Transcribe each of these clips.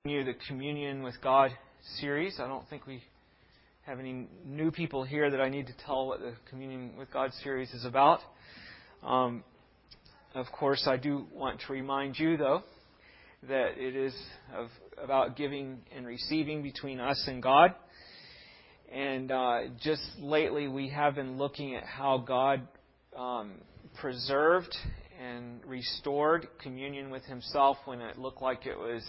The Communion with God series. I don't think we have any new people here that I need to tell what the Communion with God series is about. Of course, I do want to remind you, though, that it is about giving and receiving between us and God. And just lately, we have been looking at how God preserved and restored communion with Himself when it looked like it was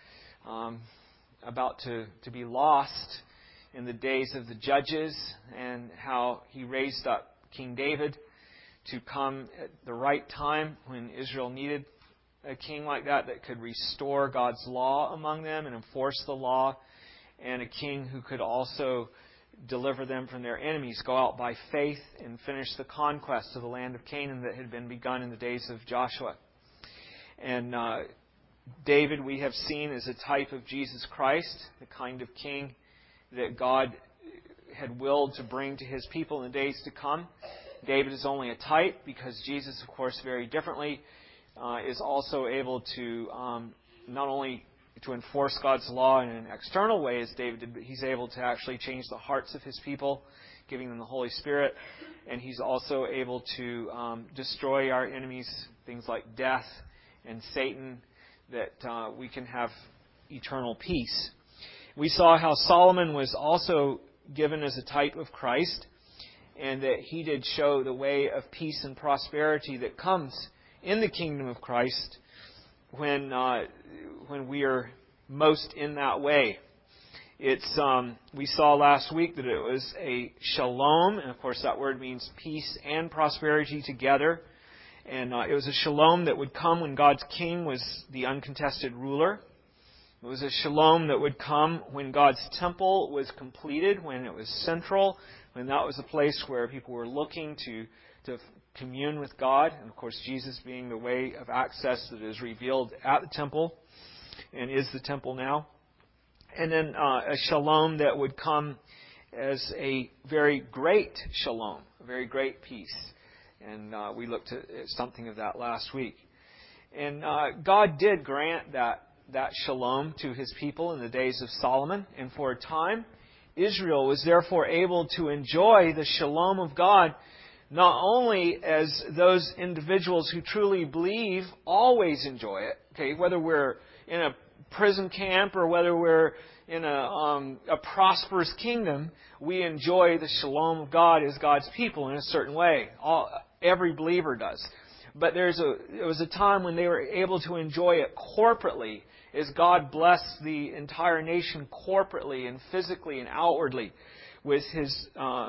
about to be lost in the days of the judges, and how He raised up King David to come at the right time when Israel needed a king like that could restore God's law among them and enforce the law, and a king who could also deliver them from their enemies, go out by faith and finish the conquest of the land of Canaan that had been begun in the days of Joshua. And David, we have seen, as a type of Jesus Christ, the kind of king that God had willed to bring to His people in the days to come. David is only a type, because Jesus, of course, very differently, is also able to not only to enforce God's law in an external way as David did, but He's able to actually change the hearts of His people, giving them the Holy Spirit. And He's also able to destroy our enemies, things like death and Satan, that we can have eternal peace. We saw how Solomon was also given as a type of Christ, and that he did show the way of peace and prosperity that comes in the kingdom of Christ when we are most in that way. It's we saw last week that it was a shalom, and of course that word means peace and prosperity together. And it was a shalom that would come when God's king was the uncontested ruler. It was a shalom that would come when God's temple was completed, when it was central, when that was a place where people were looking to commune with God. And of course, Jesus being the way of access that is revealed at the temple and is the temple now. And then a shalom that would come as a very great shalom, a very great peace. And we looked at something of that last week. And God did grant that shalom to His people in the days of Solomon. And for a time, Israel was therefore able to enjoy the shalom of God, not only as those individuals who truly believe always enjoy it, okay, whether we're in a prison camp or whether we're in a prosperous kingdom, we enjoy the shalom of God as God's people in a certain way. Every believer does. But there was a time when they were able to enjoy it corporately, as God blessed the entire nation corporately and physically and outwardly with His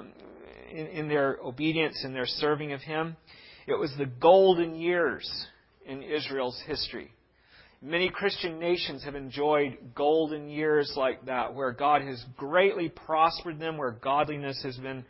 in their obedience and their serving of Him. It was the golden years in Israel's history. Many Christian nations have enjoyed golden years like that, where God has greatly prospered them, where godliness has been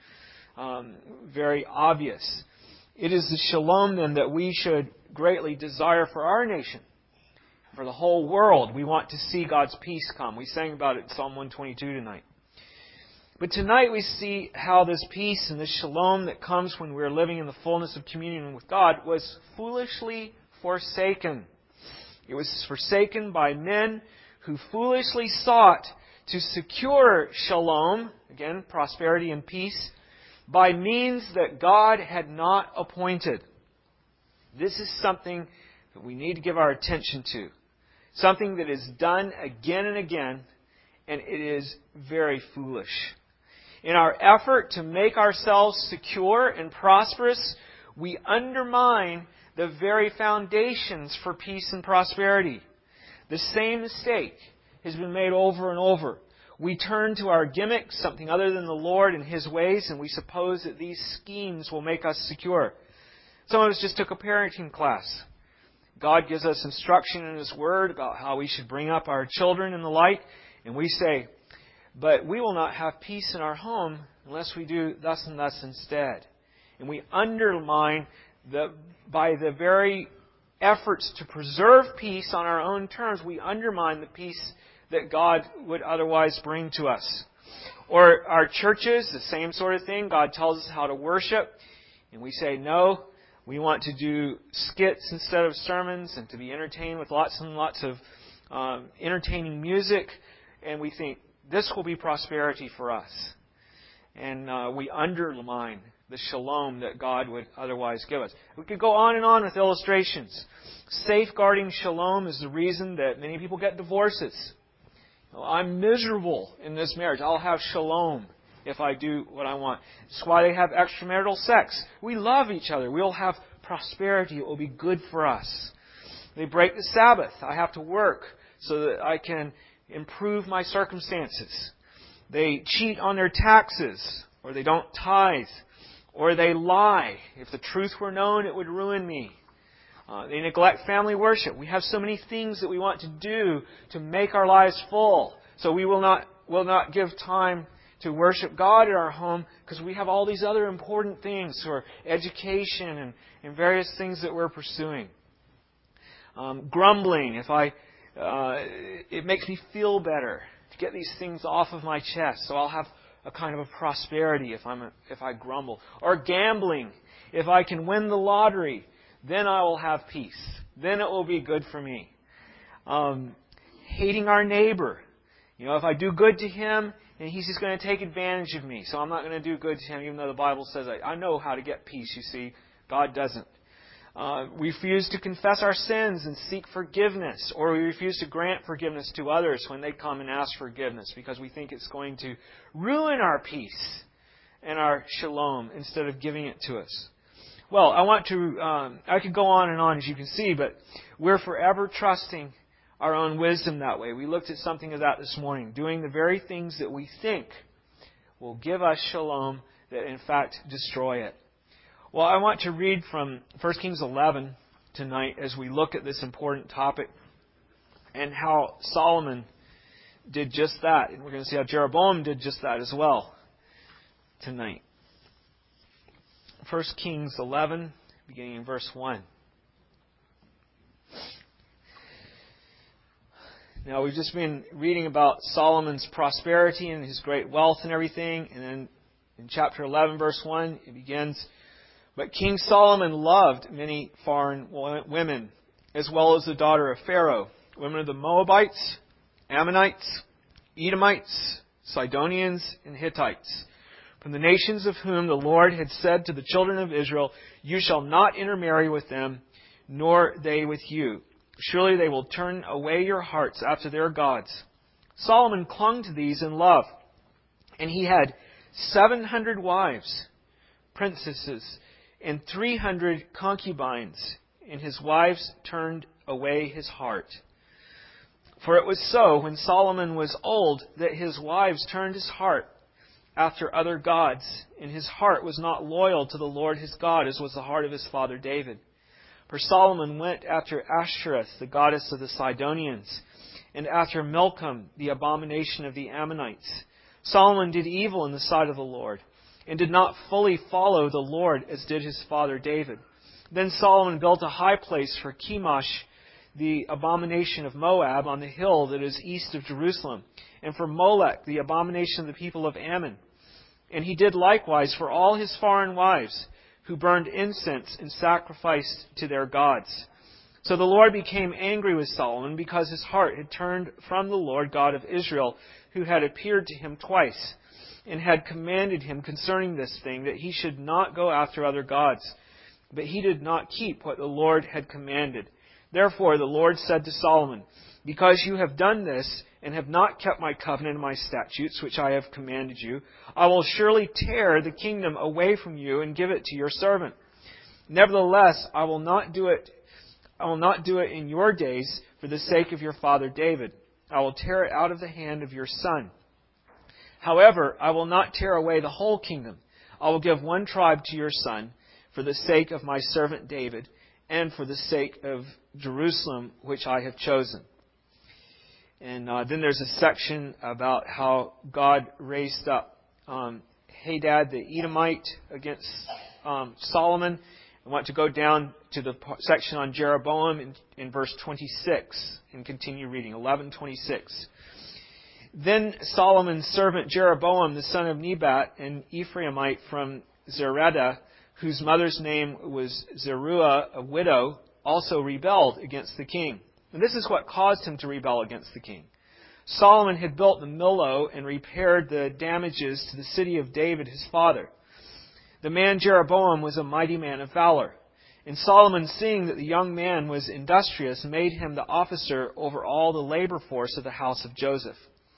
very obvious. It is the shalom, then, that we should greatly desire for our nation, for the whole world. We want to see God's peace come. We sang about it in Psalm 122 tonight. But tonight we see how this peace and this shalom that comes when we're living in the fullness of communion with God was foolishly forsaken. It was forsaken by men who foolishly sought to secure shalom, again, prosperity and peace, by means that God had not appointed. This is something that we need to give our attention to. Something that is done again and again, and it is very foolish. In our effort to make ourselves secure and prosperous, we undermine the very foundations for peace and prosperity. The same mistake has been made over and over. We turn to our gimmicks, something other than the Lord and His ways, and we suppose that these schemes will make us secure. Some of us just took a parenting class. God gives us instruction in His Word about how we should bring up our children in the light, and we say, but we will not have peace in our home unless we do thus and thus instead. And we undermine, by the very efforts to preserve peace on our own terms, we undermine the peace that God would otherwise bring to us. Or our churches, the same sort of thing. God tells us how to worship, and we say, no, we want to do skits instead of sermons and to be entertained with lots and lots of entertaining music, and we think this will be prosperity for us. And we undermine the shalom that God would otherwise give us. We could go on and on with illustrations. Safeguarding shalom is the reason that many people get divorces. I'm miserable in this marriage. I'll have shalom if I do what I want. That's why they have extramarital sex. We love each other. We'll have prosperity. It will be good for us. They break the Sabbath. I have to work so that I can improve my circumstances. They cheat on their taxes, or they don't tithe, or they lie. If the truth were known, it would ruin me. They neglect family worship. We have so many things that we want to do to make our lives full. So we will not give time to worship God in our home because we have all these other important things for education and various things that we're pursuing. Grumbling. It makes me feel better to get these things off of my chest. So I'll have a kind of a prosperity if I grumble. Or gambling. If I can win the lottery, then I will have peace. Then it will be good for me. Hating our neighbor. If I do good to him, and he's just going to take advantage of me. So I'm not going to do good to him, even though the Bible says I know how to get peace, you see. God doesn't. We refuse to confess our sins and seek forgiveness. Or we refuse to grant forgiveness to others when they come and ask forgiveness because we think it's going to ruin our peace and our shalom instead of giving it to us. Well, I could go on and on, as you can see, but we're forever trusting our own wisdom that way. We looked at something of that this morning, doing the very things that we think will give us shalom that in fact destroy it. Well, I want to read from 1 Kings 11 tonight as we look at this important topic and how Solomon did just that. And we're going to see how Jeroboam did just that as well tonight. 1 Kings 11, beginning in verse 1. Now, we've just been reading about Solomon's prosperity and his great wealth and everything. And then in chapter 11, verse 1, it begins, "But King Solomon loved many foreign women, as well as the daughter of Pharaoh, women of the Moabites, Ammonites, Edomites, Sidonians, and Hittites, from the nations of whom the Lord had said to the children of Israel, 'You shall not intermarry with them, nor they with you. Surely they will turn away your hearts after their gods.' Solomon clung to these in love, and he had 700 wives, princesses, and 300 concubines, and his wives turned away his heart. For it was so, when Solomon was old, that his wives turned his heart after other gods, and his heart was not loyal to the Lord his God, as was the heart of his father David. For Solomon went after Ashtoreth, the goddess of the Sidonians, and after Milcom, the abomination of the Ammonites. Solomon did evil in the sight of the Lord, and did not fully follow the Lord as did his father David. Then Solomon built a high place for Chemosh, the abomination of Moab, on the hill that is east of Jerusalem, and for Molech, the abomination of the people of Ammon. And he did likewise for all his foreign wives, who burned incense and sacrificed to their gods. So the Lord became angry with Solomon, because his heart had turned from the Lord God of Israel, who had appeared to him twice, and had commanded him concerning this thing, that he should not go after other gods. But he did not keep what the Lord had commanded. Therefore the Lord said to Solomon, 'Because you have done this, and have not kept my covenant and my statutes, which I have commanded you, I will surely tear the kingdom away from you and give it to your servant. Nevertheless, I will not do it in your days for the sake of your father David. I will tear it out of the hand of your son. However, I will not tear away the whole kingdom. I will give one tribe to your son for the sake of my servant David, and for the sake of Jerusalem, which I have chosen.'" And then there's a section about how God raised up Hadad the Edomite against Solomon. I want to go down to the section on Jeroboam in verse 26 and continue reading, 11:26. "Then Solomon's servant Jeroboam, the son of Nebat, an Ephraimite from Zeredah, whose mother's name was Zeruiah, a widow, also rebelled against the king. And this is what caused him to rebel against the king. Solomon had built the Millo and repaired the damages to the city of David his father. The man Jeroboam was a mighty man of valor. And Solomon, seeing that the young man was industrious, made him the officer over all the labor force of the house of Joseph.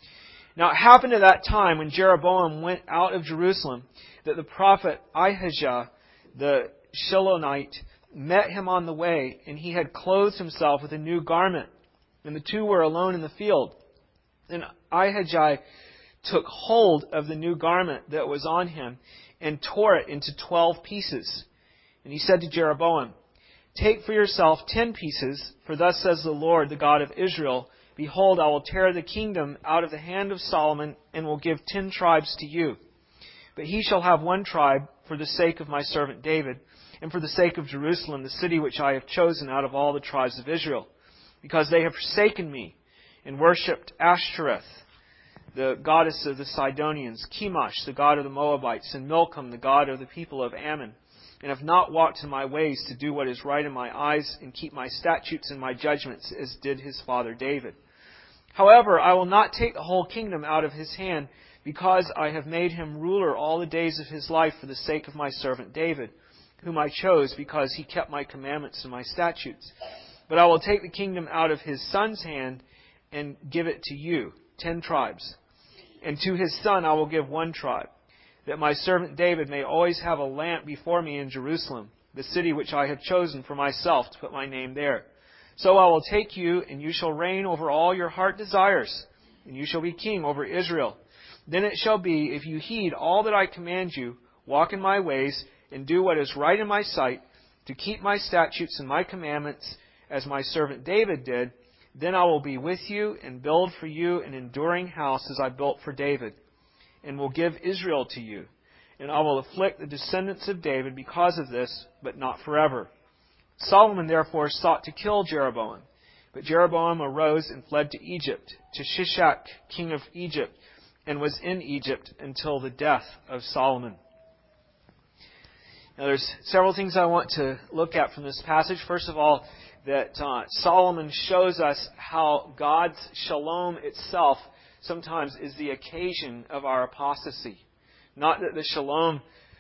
Now it happened at that time, when Jeroboam went out of Jerusalem, that the prophet Ahijah the Shilonite met him on the way, and he had clothed himself with a new garment, and the two were alone in the field. And Ahijah took hold of the new garment that was on him, and tore it into 12 pieces. And he said to Jeroboam, "Take for yourself 10 pieces, for thus says the Lord, the God of Israel, Behold, I will tear the kingdom out of the hand of Solomon, and will give 10 tribes to you. But he shall have 1 tribe for the sake of my servant David, and for the sake of Jerusalem, the city which I have chosen out of all the tribes of Israel, because they have forsaken me, and worshipped Ashtoreth, the goddess of the Sidonians, Chemosh, the god of the Moabites, and Milcom, the god of the people of Ammon, and have not walked in my ways to do what is right in my eyes, and keep my statutes and my judgments, as did his father David. However, I will not take the whole kingdom out of his hand, because I have made him ruler all the days of his life for the sake of my servant David, whom I chose because he kept my commandments and my statutes. But I will take the kingdom out of his son's hand and give it to you, 10 tribes. And to his son I will give 1 tribe, that my servant David may always have a lamp before me in Jerusalem, the city which I have chosen for myself to put my name there. So I will take you, and you shall reign over all your heart desires, and you shall be king over Israel. Then it shall be, if you heed all that I command you, walk in my ways, and do what is right in my sight, to keep my statutes and my commandments, as my servant David did, then I will be with you, and build for you an enduring house as I built for David, and will give Israel to you. And I will afflict the descendants of David because of this, but not forever." Solomon therefore sought to kill Jeroboam. But Jeroboam arose and fled to Egypt, to Shishak, king of Egypt, and was in Egypt until the death of Solomon. Now there's several things I want to look at from this passage. First of all, that Solomon shows us how God's shalom itself sometimes is the occasion of our apostasy. Not that the shalom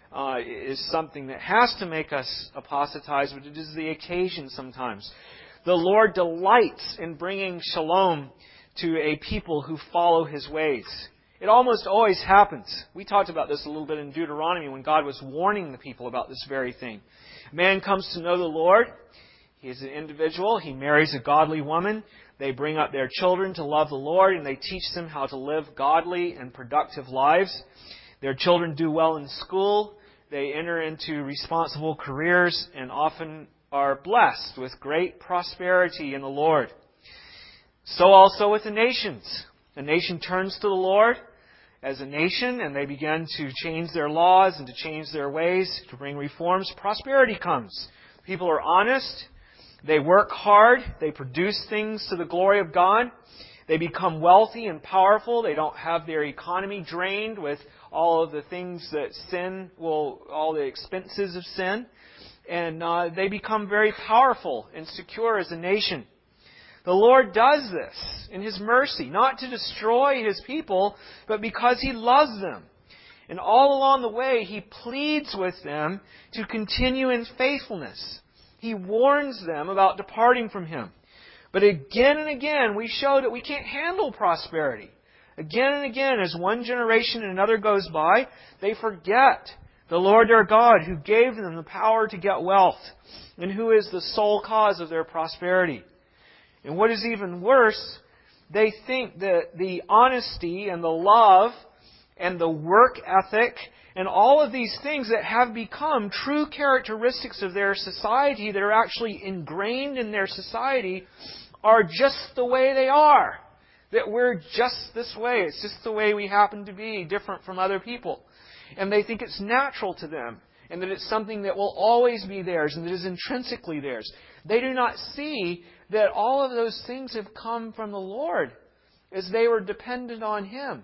is something that has to make us apostatize, but it is the occasion sometimes. The Lord delights in bringing shalom to a people who follow His ways. It almost always happens. We talked about this a little bit in Deuteronomy when God was warning the people about this very thing. Man comes to know the Lord. He is an individual. He marries a godly woman. They bring up their children to love the Lord, and they teach them how to live godly and productive lives. Their children do well in school. They enter into responsible careers and often are blessed with great prosperity in the Lord. So also with the nations. A nation turns to the Lord as a nation, and they begin to change their laws and to change their ways, to bring reforms. Prosperity comes. People are honest. They work hard. They produce things to the glory of God. They become wealthy and powerful. They don't have their economy drained with all of the things that all the expenses of sin. And they become very powerful and secure as a nation. The Lord does this in His mercy, not to destroy His people, but because He loves them. And all along the way, He pleads with them to continue in faithfulness. He warns them about departing from Him. But again and again, we show that we can't handle prosperity. Again and again, as one generation and another goes by, they forget the Lord their God, who gave them the power to get wealth, and who is the sole cause of their prosperity. And what is even worse, they think that the honesty and the love and the work ethic and all of these things that have become true characteristics of their society, that are actually ingrained in their society, are just the way they are. That we're just this way. It's just the way we happen to be, different from other people. And they think it's natural to them, and that it's something that will always be theirs, and that is intrinsically theirs. They do not see that all of those things have come from the Lord, as they were dependent on Him.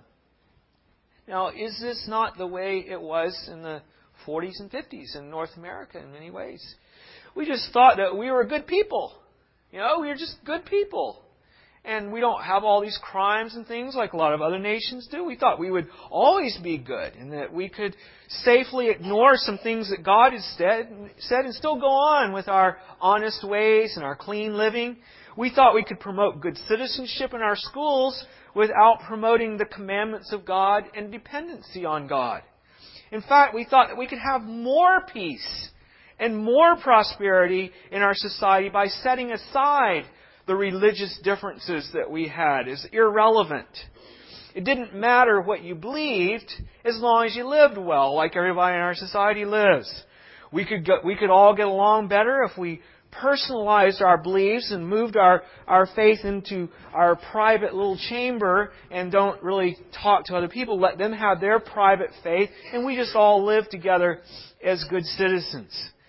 Now, is this not the way it was in the 40s and 50s in North America in many ways? We just thought that we were good people. We're just good people. And we don't have all these crimes and things like a lot of other nations do. We thought we would always be good and that we could safely ignore some things that God has said and still go on with our honest ways and our clean living. We thought we could promote good citizenship in our schools without promoting the commandments of God and dependency on God. In fact, we thought that we could have more peace and more prosperity in our society by setting aside the religious differences that we had as irrelevant. It didn't matter what you believed as long as you lived well, like everybody in our society lives. We could all get along better if we personalized our beliefs and moved our faith into our private little chamber and don't really talk to other people. Let them have their private faith, and we just all live together as good citizens.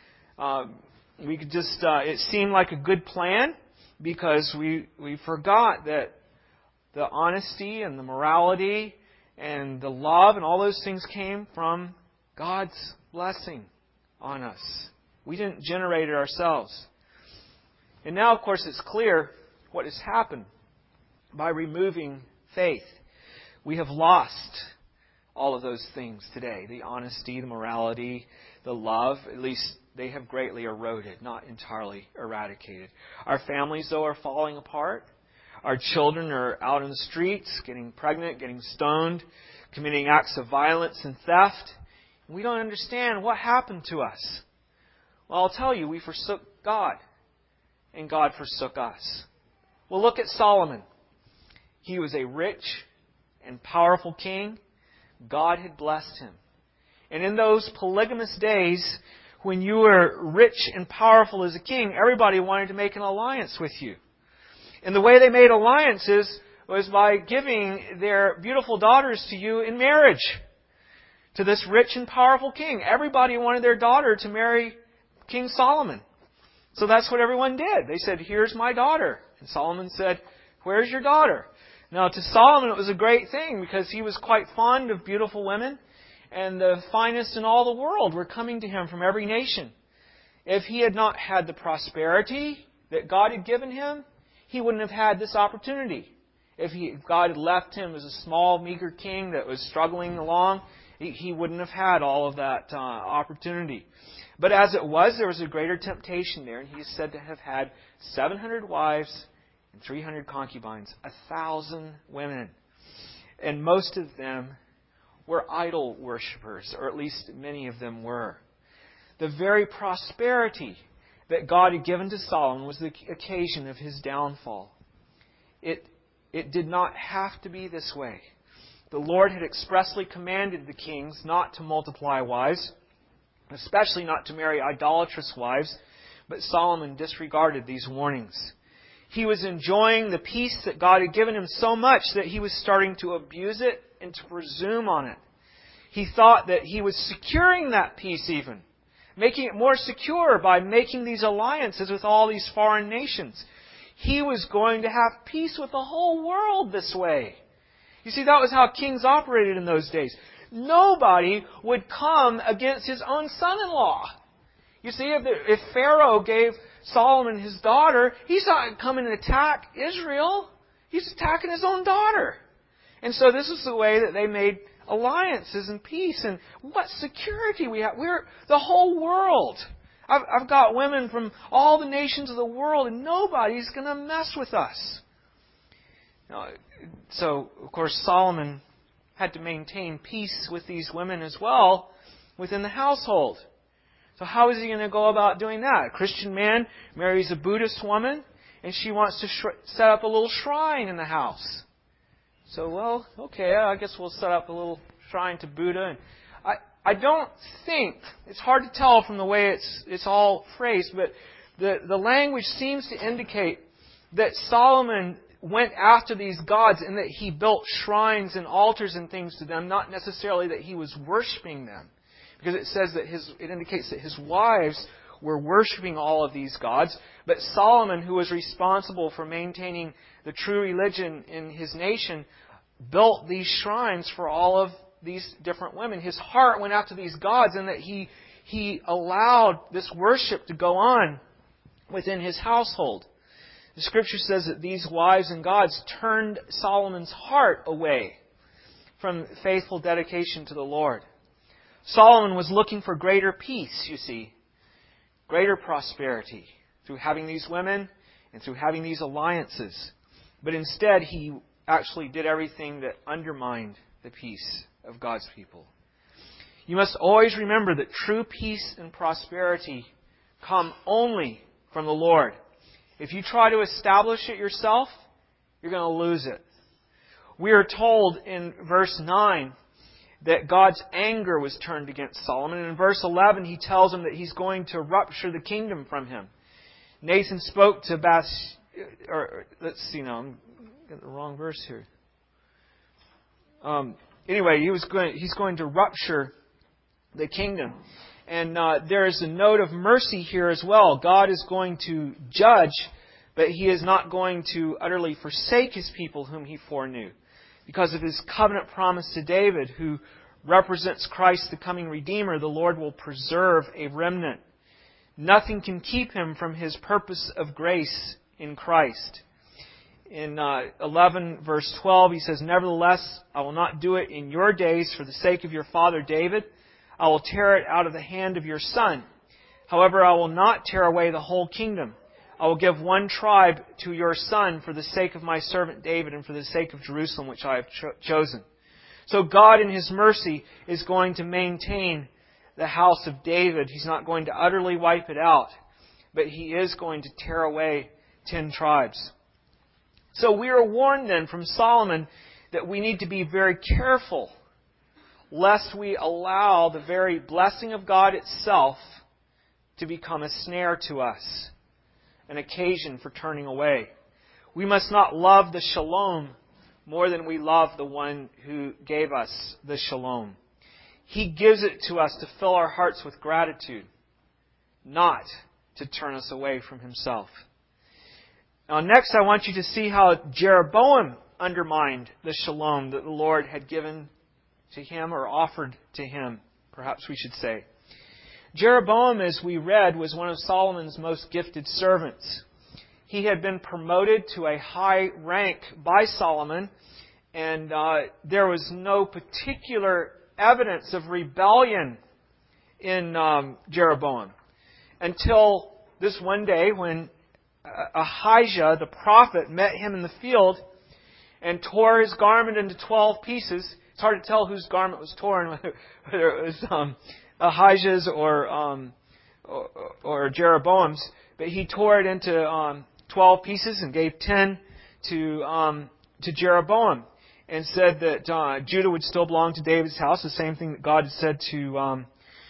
It seemed like a good plan, because we forgot that the honesty and the morality and the love and all those things came from God's blessing on us. We didn't generate it ourselves. And now, of course, it's clear what has happened by removing faith. We have lost all of those things today. The honesty, the morality, the love, at least they have greatly eroded, not entirely eradicated. Our families, though, are falling apart. Our children are out in the streets, getting pregnant, getting stoned, committing acts of violence and theft. We don't understand what happened to us. Well, I'll tell you, we forsook God, and God forsook us. Well, look at Solomon. He was a rich and powerful king. God had blessed him. And in those polygamous days, when you were rich and powerful as a king, everybody wanted to make an alliance with you. And the way they made alliances was by giving their beautiful daughters to you in marriage, to this rich and powerful king. Everybody wanted their daughter to marry King Solomon. So that's what everyone did. They said, "Here's my daughter." And Solomon said, "Where's your daughter?" Now, to Solomon, it was a great thing because he was quite fond of beautiful women. And the finest in all the world were coming to him from every nation. If he had not had the prosperity that God had given him, he wouldn't have had this opportunity. If God had left him as a small, meager king that was struggling along, he wouldn't have had all of that opportunity. But as it was, there was a greater temptation there. And he is said to have had 700 wives and 300 concubines, 1,000 women. And most of them were idol worshippers, or at least many of them were. The very prosperity that God had given to Solomon was the occasion of his downfall. It did not have to be this way. The Lord had expressly commanded the kings not to multiply wives, especially not to marry idolatrous wives, but Solomon disregarded these warnings. He was enjoying the peace that God had given him so much that he was starting to abuse it and to presume on it. He thought that he was securing that peace even, making it more secure by making these alliances with all these foreign nations. He was going to have peace with the whole world this way. You see, that was how kings operated in those days. Nobody would come against his own son-in-law. You see, if Pharaoh gave Solomon his daughter, he's not coming to attack Israel. He's attacking his own daughter. And so this is the way that they made alliances and peace. And what security we have. We're the whole world. I've got women from all the nations of the world, and nobody's going to mess with us. So, of course, Solomon had to maintain peace with these women as well within the household. So how is he going to go about doing that? A Christian man marries a Buddhist woman, and she wants to set up a little shrine in the house. So, well, okay, I guess we'll set up a little shrine to Buddha. And I don't think, it's hard to tell from the way it's all phrased, but the language seems to indicate that Solomon went after these gods and that he built shrines and altars and things to them, not necessarily that he was worshiping them. Because it says that it indicates that his wives were worshiping all of these gods. But Solomon, who was responsible for maintaining the true religion in his nation, built these shrines for all of these different women. His heart went after these gods, and that he allowed this worship to go on within his household. The Scripture says that these wives and gods turned Solomon's heart away from faithful dedication to the Lord. Solomon was looking for greater peace, you see, greater prosperity through having these women and through having these alliances. But instead, he actually did everything that undermined the peace of God's people. You must always remember that true peace and prosperity come only from the Lord. If you try to establish it yourself, you're going to lose it. We are told in verse 9 that God's anger was turned against Solomon. And in verse 11, he tells him that he's going to rupture the kingdom from him. Nathan spoke to let's see now, I'm getting the wrong verse here. Anyway, he's going to rupture the kingdom. And there is a note of mercy here as well. God is going to judge, but He is not going to utterly forsake His people whom He foreknew. Because of His covenant promise to David, who represents Christ, the coming Redeemer, the Lord will preserve a remnant. Nothing can keep Him from His purpose of grace in Christ. In 11 verse 12, He says, "Nevertheless, I will not do it in your days for the sake of your father David. I will tear it out of the hand of your son. However, I will not tear away the whole kingdom. I will give one tribe to your son for the sake of my servant David and for the sake of Jerusalem, which I have chosen." So God in His mercy is going to maintain the house of David. He's not going to utterly wipe it out, but He is going to tear away 10 tribes. So we are warned then from Solomon that we need to be very careful lest we allow the very blessing of God itself to become a snare to us, an occasion for turning away. We must not love the shalom more than we love the one who gave us the shalom. He gives it to us to fill our hearts with gratitude, not to turn us away from Himself. Now next I want you to see how Jeroboam undermined the shalom that the Lord had given to him, or offered to him, perhaps we should say. Jeroboam, as we read, was one of Solomon's most gifted servants. He had been promoted to a high rank by Solomon, and there was no particular evidence of rebellion in Jeroboam until this one day when Ahijah, the prophet, met him in the field and tore his garment into 12 pieces. It's hard to tell whose garment was torn, whether it was Ahijah's or Jeroboam's. But he tore it into 12 pieces and gave 10 to Jeroboam, and said that Judah would still belong to David's house, the same thing that God had said to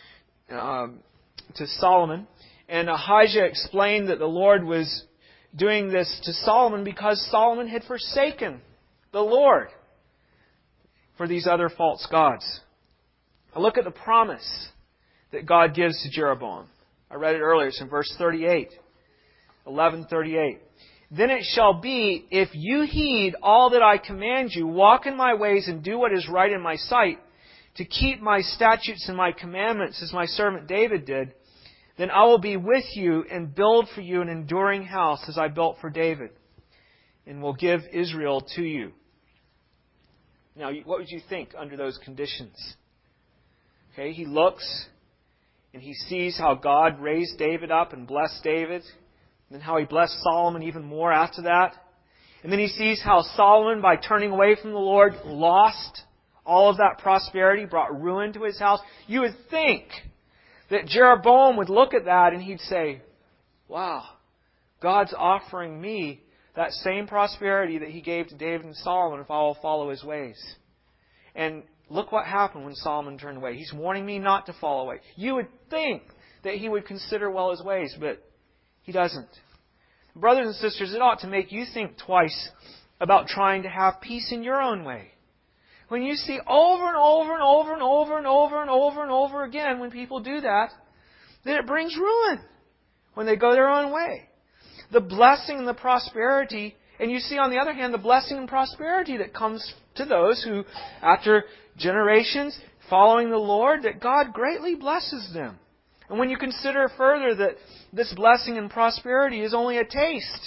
Solomon. And Ahijah explained that the Lord was doing this to Solomon because Solomon had forsaken the Lord for these other false gods. Now look at the promise that God gives to Jeroboam. I read it earlier. It's in verse 38. 11:38. "Then it shall be, if you heed all that I command you, walk in my ways and do what is right in my sight, to keep my statutes and my commandments as my servant David did, then I will be with you and build for you an enduring house as I built for David, and will give Israel to you." Now, what would you think under those conditions? Okay, he looks and he sees how God raised David up and blessed David, and then how He blessed Solomon even more after that. And then he sees how Solomon, by turning away from the Lord, lost all of that prosperity, brought ruin to his house. You would think that Jeroboam would look at that and he'd say, "Wow, God's offering me that same prosperity that He gave to David and Solomon if I will follow His ways. And look what happened when Solomon turned away. He's warning me not to fall away." You would think that he would consider well his ways, but he doesn't. Brothers and sisters, it ought to make you think twice about trying to have peace in your own way. When you see over and over and over and over and over and over and over again when people do that it brings ruin when they go their own way. The blessing and the prosperity, and you see on the other hand the blessing and prosperity that comes to those who, after generations following the Lord, that God greatly blesses them. And when you consider further that this blessing and prosperity is only a taste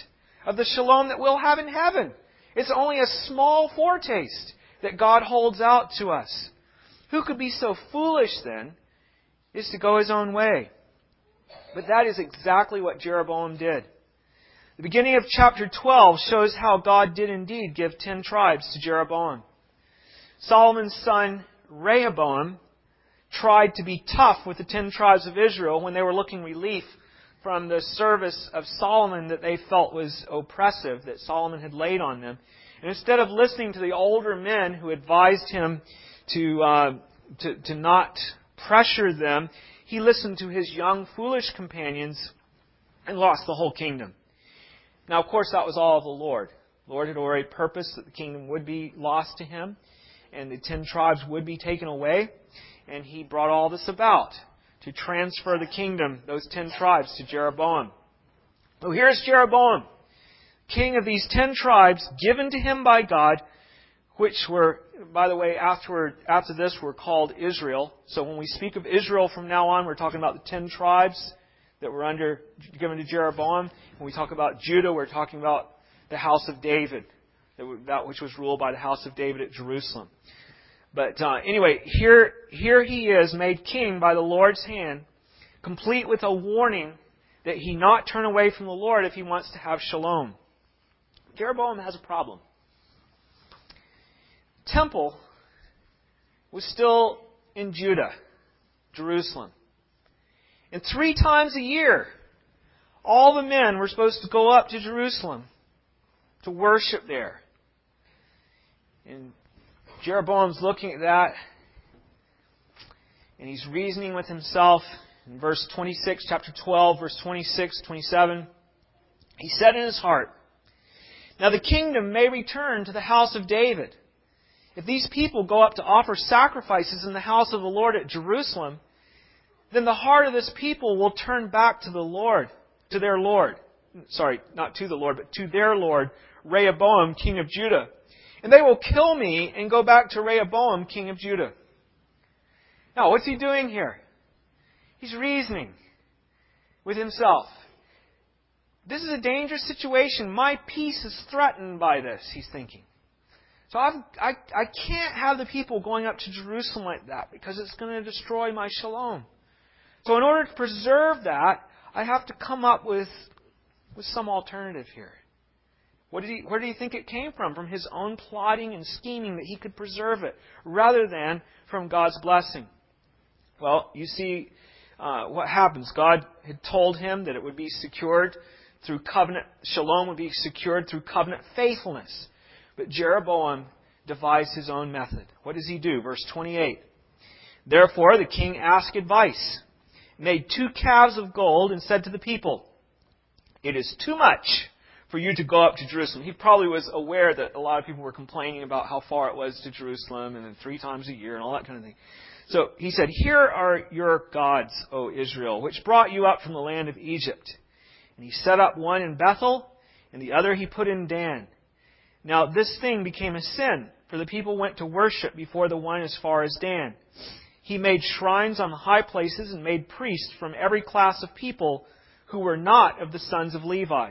of the shalom that we'll have in heaven. It's only a small foretaste that God holds out to us. Who could be so foolish then as to go his own way? But that is exactly what Jeroboam did. The beginning of chapter 12 shows how God did indeed give 10 tribes to Jeroboam. Solomon's son Rehoboam tried to be tough with the 10 tribes of Israel when they were looking relief from the service of Solomon that they felt was oppressive, that Solomon had laid on them. And instead of listening to the older men who advised him to not pressure them, he listened to his young, foolish companions and lost the whole kingdom. Now, of course, that was all of the Lord. The Lord had already purposed that the kingdom would be lost to him and the 10 tribes would be taken away. And he brought all this about to transfer the kingdom, those 10 tribes, to Jeroboam. So here's Jeroboam, king of these 10 tribes given to him by God, which were, by the way, after this were called Israel. So when we speak of Israel from now on, we're talking about the 10 tribes that were given to Jeroboam. When we talk about Judah, we're talking about the house of David, that which was ruled by the house of David at Jerusalem. But anyway, here he is, made king by the Lord's hand, complete with a warning that he not turn away from the Lord if he wants to have shalom. Jeroboam has a problem. Temple was still in Judah, Jerusalem. And 3 times a year, all the men were supposed to go up to Jerusalem to worship there. And Jeroboam's looking at that, and he's reasoning with himself. In verse 26, chapter 12, verse 26, 27, he said in his heart, "Now the kingdom may return to the house of David. If these people go up to offer sacrifices in the house of the Lord at Jerusalem, then the heart of this people will turn back to the Lord, to their Lord. Sorry, not to the Lord, but to their Lord, Rehoboam, king of Judah. And they will kill me and go back to Rehoboam, king of Judah." Now, what's he doing here? He's reasoning with himself. This is a dangerous situation. My peace is threatened by this, he's thinking. So I can't have the people going up to Jerusalem like that because it's going to destroy my shalom. So in order to preserve that, I have to come up with some alternative here. Where do you think it came from? From his own plotting and scheming that he could preserve it, rather than from God's blessing. Well, you see what happens. God had told him that it would be secured through covenant. Shalom would be secured through covenant faithfulness. But Jeroboam devised his own method. What does he do? Verse 28. "Therefore the king asked advice, made 2 calves of gold, and said to the people, 'It is too much for you to go up to Jerusalem.'" He probably was aware that a lot of people were complaining about how far it was to Jerusalem, and then 3 times a year and all that kind of thing. So he said, "Here are your gods, O Israel, which brought you up from the land of Egypt." And he set up one in Bethel, and the other he put in Dan. Now this thing became a sin, for the people went to worship before the one as far as Dan. He made shrines on the high places and made priests from every class of people who were not of the sons of Levi.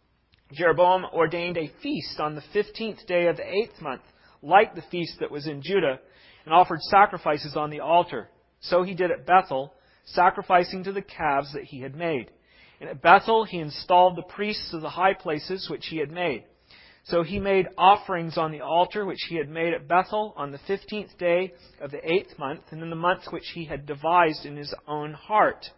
Jeroboam ordained a feast on the 15th day of the 8th month, like the feast that was in Judah, and offered sacrifices on the altar. So he did at Bethel, sacrificing to the calves that he had made. And at Bethel he installed the priests of the high places which he had made. So he made offerings on the altar which he had made at Bethel on the 15th day of the 8th month, and in the month which he had devised in his own heart.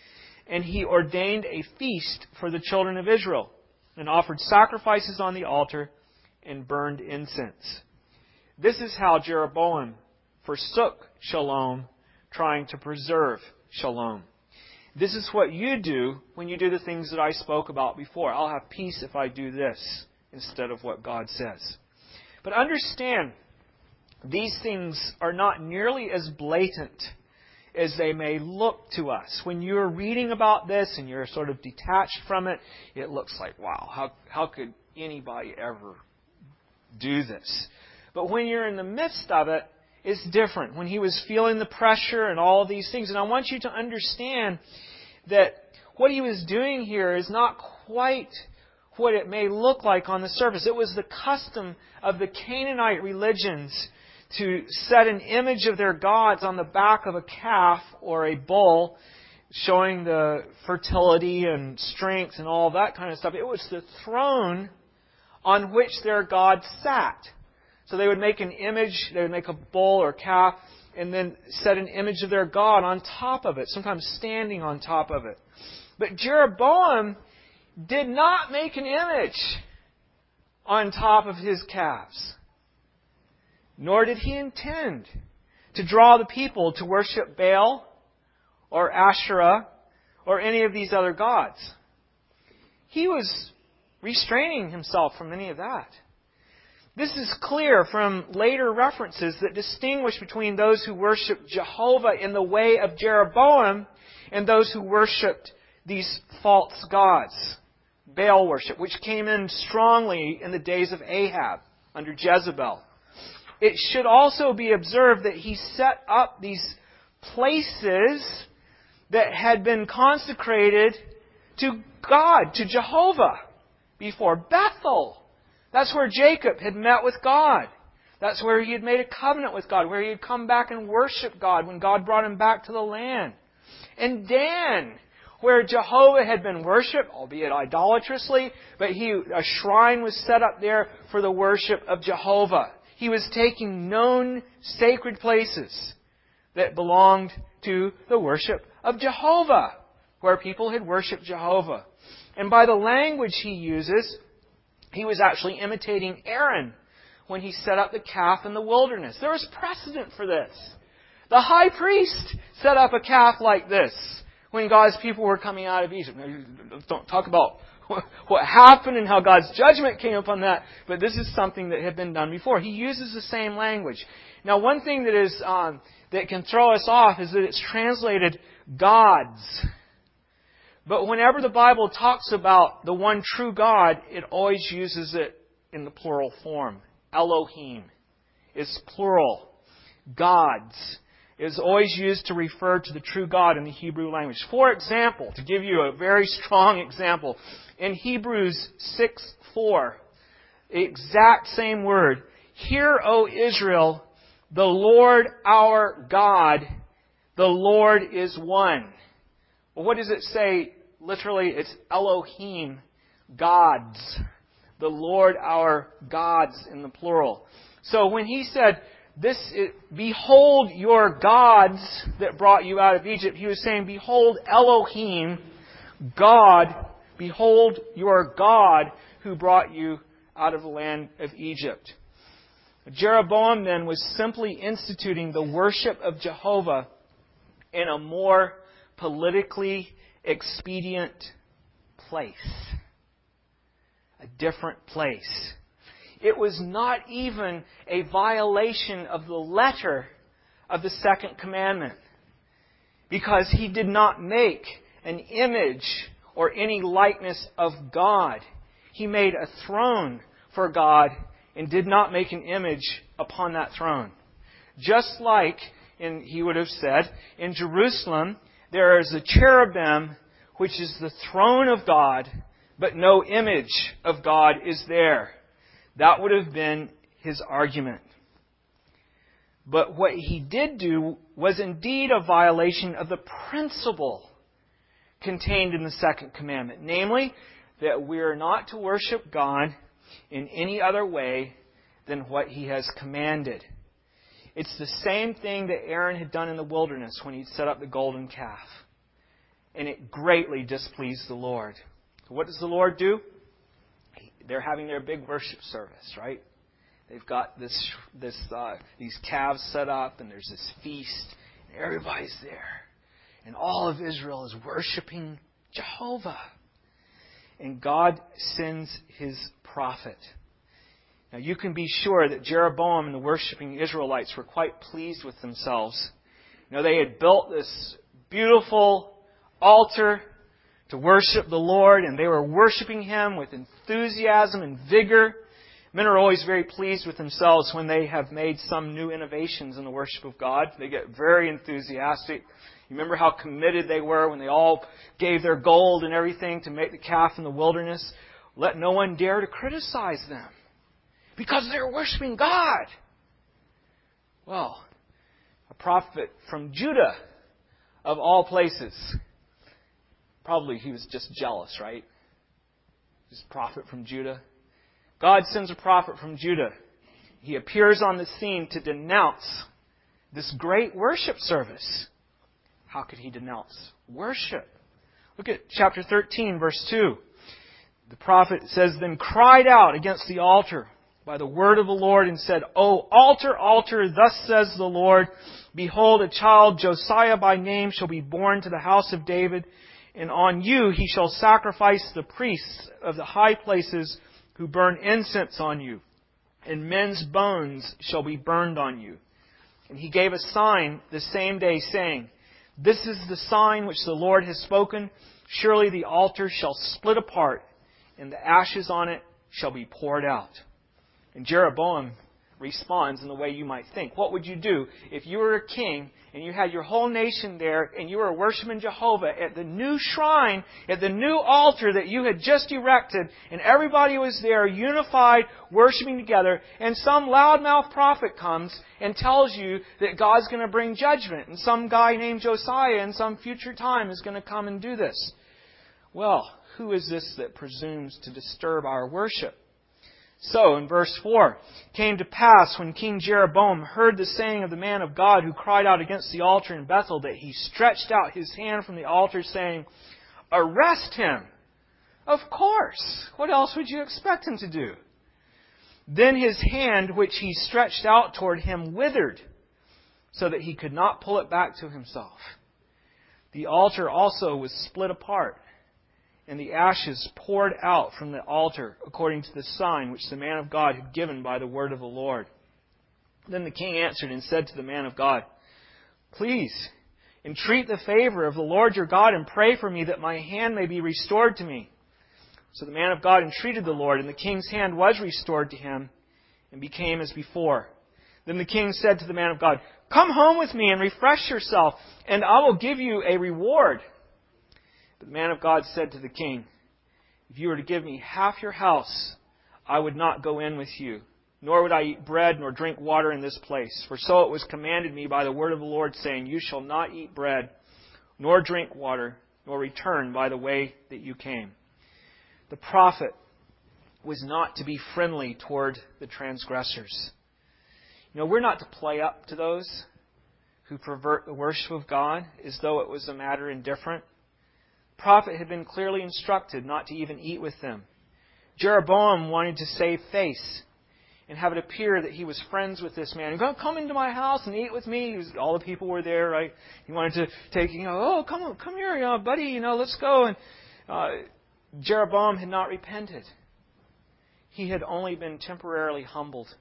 And he ordained a feast for the children of Israel, and offered sacrifices on the altar, and burned incense. This is how Jeroboam forsook shalom, trying to preserve shalom. This is what you do when you do the things that I spoke about before. I'll have peace if I do this, instead of what God says. But understand, these things are not nearly as blatant as they may look to us. When you're reading about this and you're sort of detached from it, it looks like, wow, how could anybody ever do this? But when you're in the midst of it, it's different. When he was feeling the pressure and all of these things. And I want you to understand that what he was doing here is not quite what it may look like on the surface. It was the custom of the Canaanite religions to set an image of their gods on the back of a calf or a bull, showing the fertility and strength and all that kind of stuff. It was the throne on which their god sat. So they would make an image, they would make a bull or calf, and then set an image of their god on top of it, sometimes standing on top of it. But Jeroboam did not make an image on top of his calves. Nor did he intend to draw the people to worship Baal or Asherah or any of these other gods. He was restraining himself from any of that. This is clear from later references that distinguish between those who worshiped Jehovah in the way of Jeroboam and those who worshipped these false gods. Baal worship, which came in strongly in the days of Ahab under Jezebel. It should also be observed that he set up these places that had been consecrated to God, to Jehovah, before. Bethel. That's where Jacob had met with God. That's where he had made a covenant with God, where he had come back and worshiped God when God brought him back to the land. And Dan, where Jehovah had been worshipped, albeit idolatrously, but a shrine was set up there for the worship of Jehovah. He was taking known sacred places that belonged to the worship of Jehovah, where people had worshipped Jehovah. And by the language he uses, he was actually imitating Aaron when he set up the calf in the wilderness. There was precedent for this. The high priest set up a calf like this when God's people were coming out of Egypt. Now, don't talk about what happened and how God's judgment came upon that, but this is something that had been done before. He uses the same language. Now, one thing that can throw us off is that it's translated gods. But whenever the Bible talks about the one true God, it always uses it in the plural form. Elohim is plural. Gods is always used to refer to the true God in the Hebrew language. For example, to give you a very strong example, in Hebrews 6:4, the exact same word, "Hear, O Israel, the Lord our God, the Lord is one." Well, what does it say? Literally, it's Elohim, gods. The Lord our gods in the plural. So when he said, "Behold your gods that brought you out of Egypt," he was saying, "Behold Elohim, God, behold your God who brought you out of the land of Egypt." Jeroboam then was simply instituting the worship of Jehovah in a more politically expedient place. A different place. It was not even a violation of the letter of the second commandment, because he did not make an image or any likeness of God. He made a throne for God and did not make an image upon that throne. Just like, he would have said, in Jerusalem, there is a cherubim, which is the throne of God, but no image of God is there. That would have been his argument. But what he did do was indeed a violation of the principle contained in the second commandment. Namely, that we are not to worship God in any other way than what he has commanded. It's the same thing that Aaron had done in the wilderness when he set up the golden calf. And it greatly displeased the Lord. So what does the Lord do? They're having their big worship service, right? They've got these calves set up, and there's this feast, and everybody's there. And all of Israel is worshiping Jehovah. And God sends his prophet. Now you can be sure that Jeroboam and the worshiping Israelites were quite pleased with themselves. They had built this beautiful altar to worship the Lord, and they were worshiping him with enthusiasm and vigor. Men are always very pleased with themselves when they have made some new innovations in the worship of God. They get very enthusiastic. You remember how committed they were when they all gave their gold and everything to make the calf in the wilderness? let no one dare to criticize them, because they're worshiping God. Well, a prophet from Judah, of all places. Probably he was just jealous, right? This prophet from Judah. God sends a prophet from Judah. He appears on the scene to denounce this great worship service. How could he denounce worship? Look at chapter 13, verse 2. The prophet says, "Then cried out against the altar by the word of the Lord and said, O altar, altar, thus says the Lord, behold, a child, Josiah by name, shall be born to the house of David, and on you he shall sacrifice the priests of the high places who burn incense on you, and men's bones shall be burned on you." And he gave a sign the same day, saying, "This is the sign which the Lord has spoken. Surely the altar shall split apart, and the ashes on it shall be poured out." And Jeroboam responds in the way you might think. What would you do if you were a king and you had your whole nation there and you were worshiping Jehovah at the new shrine, at the new altar that you had just erected, and everybody was there unified, worshiping together, and some loudmouth prophet comes and tells you that God's going to bring judgment, and some guy named Josiah in some future time is going to come and do this? Well, who is this that presumes to disturb our worship? So, in verse 4, it came to pass when King Jeroboam heard the saying of the man of God who cried out against the altar in Bethel, that he stretched out his hand from the altar, saying, "Arrest him!" Of course! What else would you expect him to do? Then his hand, which he stretched out toward him, withered, so that he could not pull it back to himself. The altar also was split apart, and the ashes poured out from the altar, according to the sign which the man of God had given by the word of the Lord. Then the king answered and said to the man of God, "Please, entreat the favor of the Lord your God and pray for me that my hand may be restored to me." So the man of God entreated the Lord, and the king's hand was restored to him and became as before. Then the king said to the man of God, "Come home with me and refresh yourself, and I will give you a reward." But the man of God said to the king, "If you were to give me half your house, I would not go in with you, nor would I eat bread nor drink water in this place. For so it was commanded me by the word of the Lord, saying, You shall not eat bread, nor drink water, nor return by the way that you came." The prophet was not to be friendly toward the transgressors. We're not to play up to those who pervert the worship of God as though it was a matter indifferent. The prophet had been clearly instructed not to even eat with them. Jeroboam wanted to save face and have it appear that he was friends with this man. "Come into my house and eat with me." All the people were there, right? He wanted to take, "Oh, come here, buddy, let's go." And Jeroboam had not repented. He had only been temporarily humbled.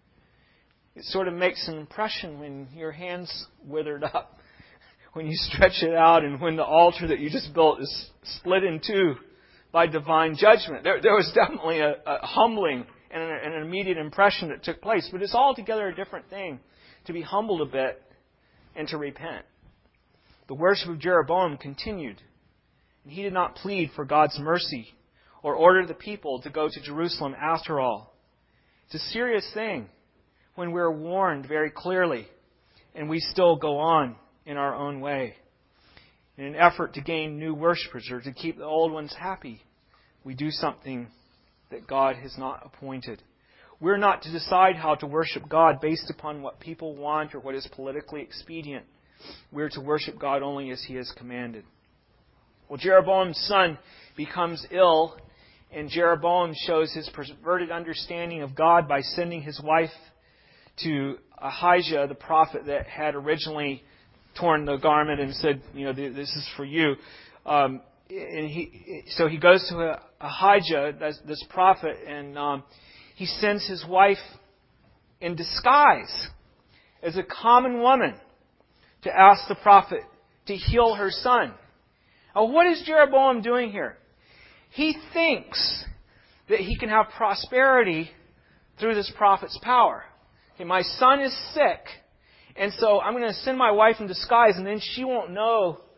It sort of makes an impression when your hand's withered up, when you stretch it out, and when the altar that you just built is split in two by divine judgment. There was definitely a humbling and an immediate impression that took place. But it's altogether a different thing to be humbled a bit and to repent. The worship of Jeroboam continued, and he did not plead for God's mercy or order the people to go to Jerusalem after all. It's a serious thing when we're warned very clearly and we still go on in our own way. In an effort to gain new worshipers or to keep the old ones happy, we do something that God has not appointed. We're not to decide how to worship God based upon what people want or what is politically expedient. We're to worship God only as He has commanded. Well, Jeroboam's son becomes ill, and Jeroboam shows his perverted understanding of God by sending his wife to Ahijah, the prophet that had originally torn the garment and said, this is for you. So he goes to Ahijah, this prophet, and he sends his wife in disguise as a common woman to ask the prophet to heal her son. Now, what is Jeroboam doing here? He thinks that he can have prosperity through this prophet's power. Okay, my son is sick, and so I'm going to send my wife in disguise, and then she won't know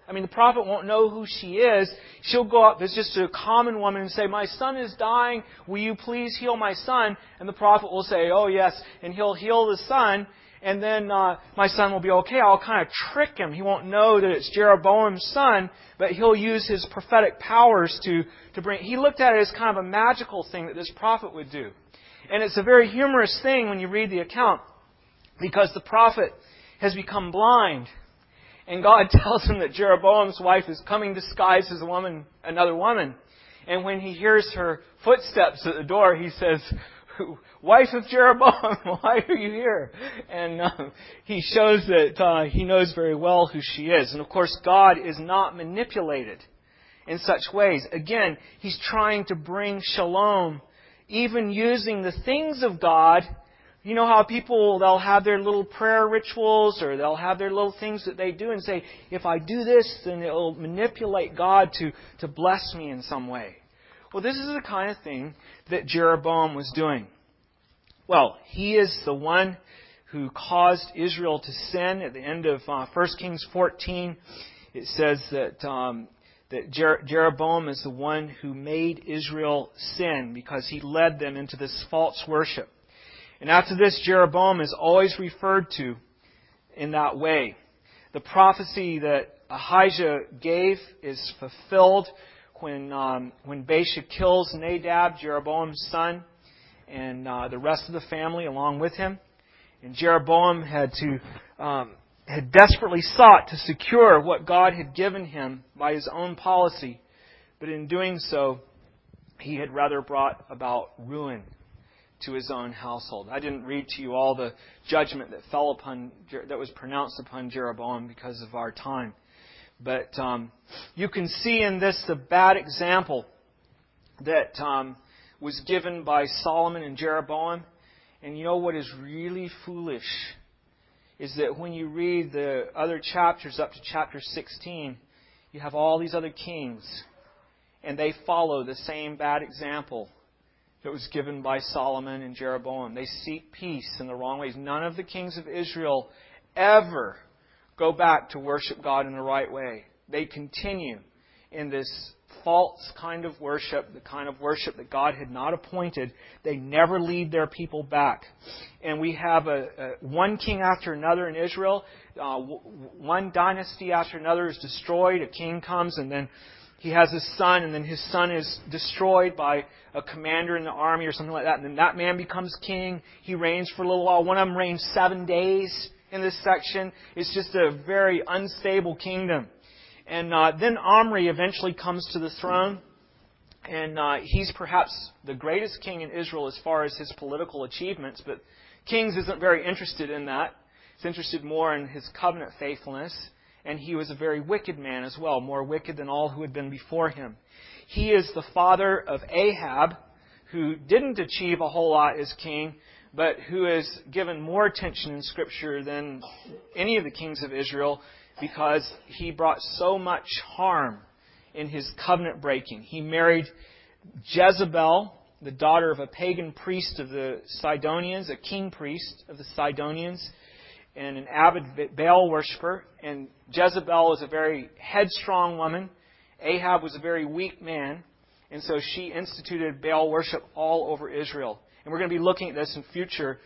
I mean, the prophet won't know who she is. She'll go up as just a common woman and say, my son is dying. Will you please heal my son? And the prophet will say, oh, yes. And he'll heal the son. And then my son will be okay. I'll kind of trick him. He won't know that it's Jeroboam's son, but he'll use his prophetic powers to bring... He looked at it as kind of a magical thing that this prophet would do. And it's a very humorous thing when you read the account, because the prophet has become blind. And God tells him that Jeroboam's wife is coming disguised as another woman. And when he hears her footsteps at the door, he says, wife of Jeroboam, why are you here? And he shows that he knows very well who she is. And of course, God is not manipulated in such ways. Again, He's trying to bring shalom, even using the things of God. You know how people, they'll have their little prayer rituals, or they'll have their little things that they do and say, if I do this, then it'll manipulate God to bless me in some way. Well, this is the kind of thing that Jeroboam was doing. Well, he is the one who caused Israel to sin. At the end of 1 Kings 14, it says that Jeroboam is the one who made Israel sin because he led them into this false worship. And after this, Jeroboam is always referred to in that way. The prophecy that Ahijah gave is fulfilled when Baasha kills Nadab, Jeroboam's son, and the rest of the family along with him. And Jeroboam had desperately sought to secure what God had given him by his own policy, but in doing so, he had rather brought about ruin to his own household. I didn't read to you all the judgment that was pronounced upon Jeroboam because of our time. But you can see in this the bad example that was given by Solomon and Jeroboam. And you know what is really foolish is that when you read the other chapters up to chapter 16, you have all these other kings, and they follow the same bad example that was given by Solomon and Jeroboam. They seek peace in the wrong ways. None of the kings of Israel ever go back to worship God in the right way. They continue in this false kind of worship, the kind of worship that God had not appointed. They never lead their people back. And we have one king after another in Israel. One dynasty after another is destroyed. A king comes, and then he has his son, and then his son is destroyed by a commander in the army or something like that. And then that man becomes king. He reigns for a little while. One of them reigns 7 days in this section. It's just a very unstable kingdom. And then Omri eventually comes to the throne. And he's perhaps the greatest king in Israel as far as his political achievements. But Kings isn't very interested in that. He's interested more in his covenant faithfulness. And he was a very wicked man as well, more wicked than all who had been before him. He is the father of Ahab, who didn't achieve a whole lot as king, but who is given more attention in Scripture than any of the kings of Israel because he brought so much harm in his covenant breaking. He married Jezebel, the daughter of a pagan priest of the Sidonians, a king priest of the Sidonians, and an avid Baal worshiper. And Jezebel was a very headstrong woman. Ahab was a very weak man. And so she instituted Baal worship all over Israel. And we're going to be looking at this in future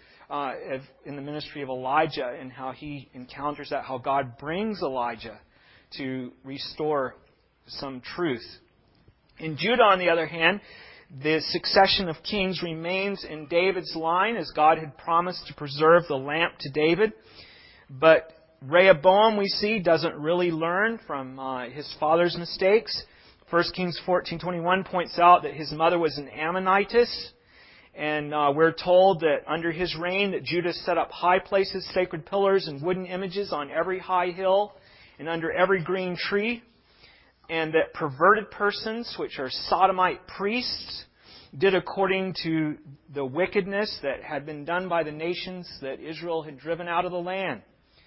in the ministry of Elijah and how he encounters that, how God brings Elijah to restore some truth. In Judah, on the other hand, the succession of kings remains in David's line as God had promised to preserve the lamp to David. But Rehoboam, we see, doesn't really learn from his father's mistakes. 1 Kings 14:21 points out that his mother was an Ammonitess. And we're told that under his reign that Judah set up high places, sacred pillars, and wooden images on every high hill and under every green tree. And that perverted persons, which are sodomite priests, did according to the wickedness that had been done by the nations that Israel had driven out of the land.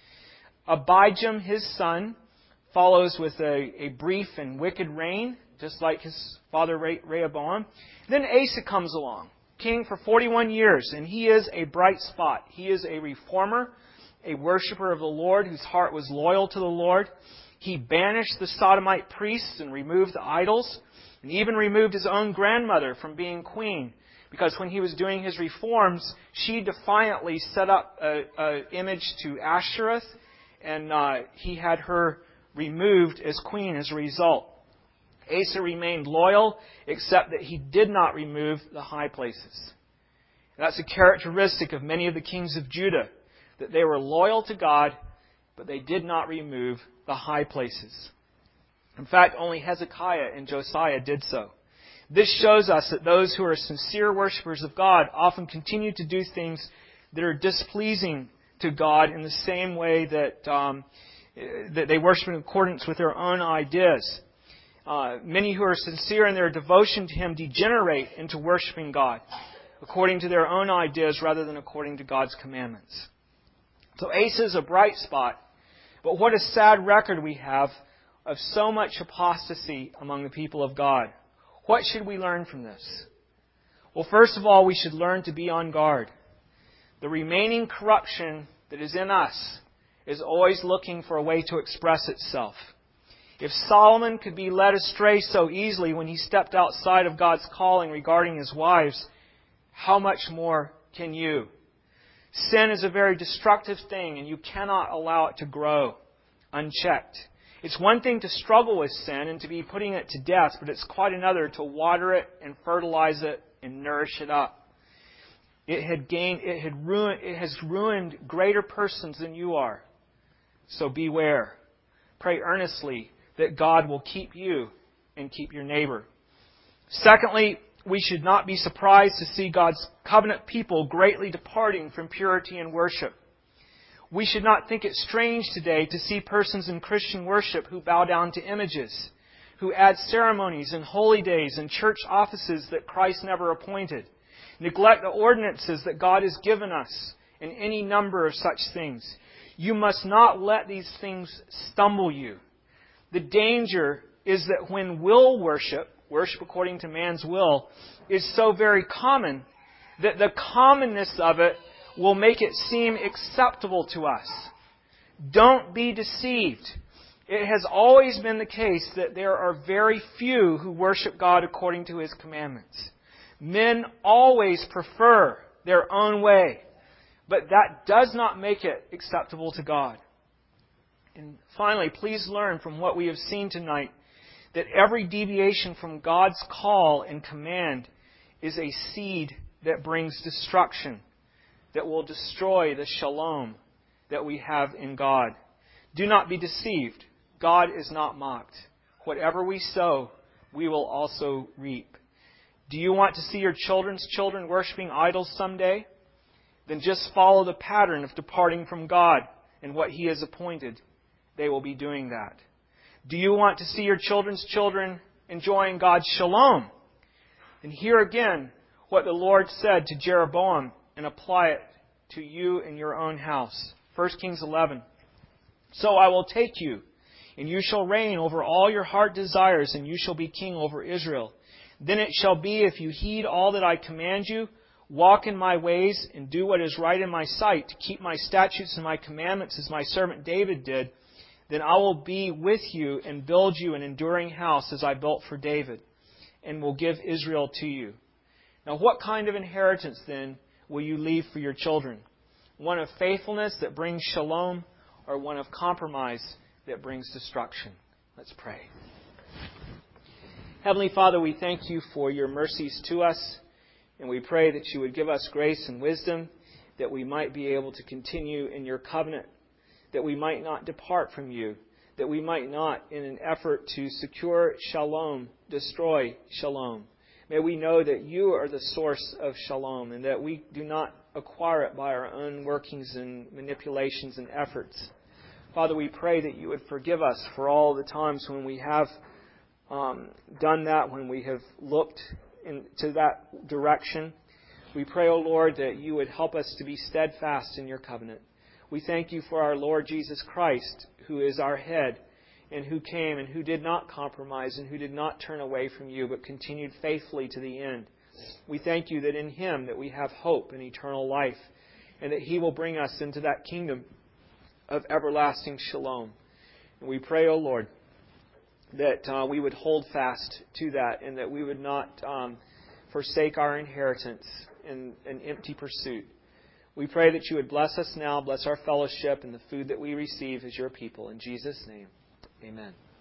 Abijam, his son, follows with a brief and wicked reign, just like his father Rehoboam. Then Asa comes along, king for 41 years, and he is a bright spot. He is a reformer, a worshiper of the Lord whose heart was loyal to the Lord. He banished the sodomite priests and removed the idols, and even removed his own grandmother from being queen, because when he was doing his reforms, she defiantly set up an image to Ashtoreth, and he had her removed as queen as a result. Asa remained loyal, except that he did not remove the high places. That's a characteristic of many of the kings of Judah, that they were loyal to God, but they did not remove the high places. In fact, only Hezekiah and Josiah did so. This shows us that those who are sincere worshippers of God often continue to do things that are displeasing to God in the same way that they worship in accordance with their own ideas. Many who are sincere in their devotion to Him degenerate into worshiping God according to their own ideas rather than according to God's commandments. So Asa is a bright spot, but what a sad record we have of so much apostasy among the people of God. What should we learn from this? Well, first of all, we should learn to be on guard. The remaining corruption that is in us is always looking for a way to express itself. If Solomon could be led astray so easily when he stepped outside of God's calling regarding his wives, how much more can you? Sin is a very destructive thing, and you cannot allow it to grow unchecked. It's one thing to struggle with sin and to be putting it to death, but it's quite another to water it and fertilize it and nourish it up. It has ruined greater persons than you are. So beware. Pray earnestly that God will keep you and keep your neighbor. Secondly, we should not be surprised to see God's covenant people greatly departing from purity and worship. We should not think it strange today to see persons in Christian worship who bow down to images, who add ceremonies and holy days and church offices that Christ never appointed, neglect the ordinances that God has given us, and any number of such things. You must not let these things stumble you. The danger is that when worship according to man's will, is so very common that the commonness of it will make it seem acceptable to us. Don't be deceived. It has always been the case that there are very few who worship God according to His commandments. Men always prefer their own way, but that does not make it acceptable to God. And finally, please learn from what we have seen tonight that every deviation from God's call and command is a seed that brings destruction, that will destroy the shalom that we have in God. Do not be deceived. God is not mocked. Whatever we sow, we will also reap. Do you want to see your children's children worshiping idols someday? Then just follow the pattern of departing from God and what He has appointed. They will be doing that. Do you want to see your children's children enjoying God's shalom? And hear again what the Lord said to Jeroboam and apply it to you in your own house. 1 Kings 11. So I will take you, and you shall reign over all your heart desires, and you shall be king over Israel. Then it shall be, if you heed all that I command you, walk in my ways, and do what is right in my sight, to keep my statutes and my commandments as my servant David did, then I will be with you and build you an enduring house as I built for David, and will give Israel to you. Now what kind of inheritance then will you leave for your children? One of faithfulness that brings shalom, or one of compromise that brings destruction? Let's pray. Heavenly Father, we thank you for your mercies to us, and we pray that you would give us grace and wisdom, that we might be able to continue in your covenant, that we might not depart from you, that we might not, in an effort to secure shalom, destroy shalom. May we know that you are the source of shalom, and that we do not acquire it by our own workings and manipulations and efforts. Father, we pray that you would forgive us for all the times when we have done that, when we have looked into that direction. We pray, O Lord, that you would help us to be steadfast in your covenant. We thank you for our Lord Jesus Christ, who is our head, and who came and who did not compromise and who did not turn away from you, but continued faithfully to the end. We thank you that in Him that we have hope and eternal life, and that He will bring us into that kingdom of everlasting shalom. And we pray, O Lord, that we would hold fast to that and that we would not forsake our inheritance in an empty pursuit. We pray that you would bless us now, bless our fellowship and the food that we receive as your people. In Jesus' name, amen.